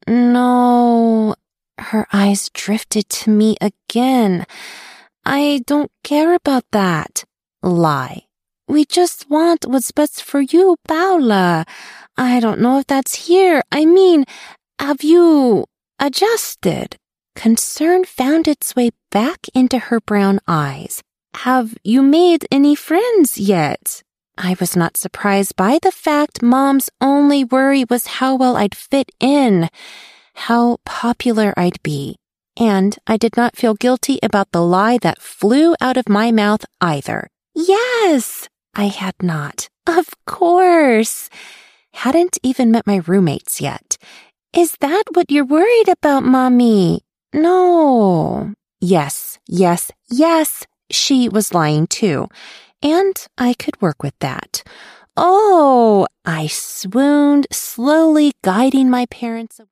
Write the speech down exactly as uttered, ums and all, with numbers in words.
No. Her eyes drifted to me again. I don't care about that. Lie. We just want what's best for you, Paula. I don't know if that's here. I mean, have you adjusted? Concern found its way back into her brown eyes. Have you made any friends yet? I was not surprised by the fact Mom's only worry was how well I'd fit in, how popular I'd be. And I did not feel guilty about the lie that flew out of my mouth either. Yes, I had not. Of course. Hadn't even met my roommates yet. Is that what you're worried about, Mommy? No. Yes, yes, yes. She was lying too. And I could work with that. Oh, I swooned, slowly guiding my parents away.